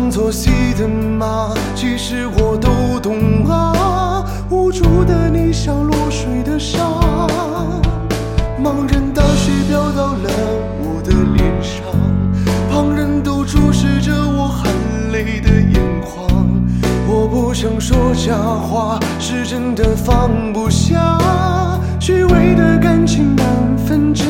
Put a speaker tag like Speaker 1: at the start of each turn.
Speaker 1: 当作戏的吗？其实我都懂啊，无助的你像落水的沙，茫然大水飘到了我的脸上，旁人都注视着我含泪的眼眶。我不想说假话，是真的放不下，虚伪的感情难分真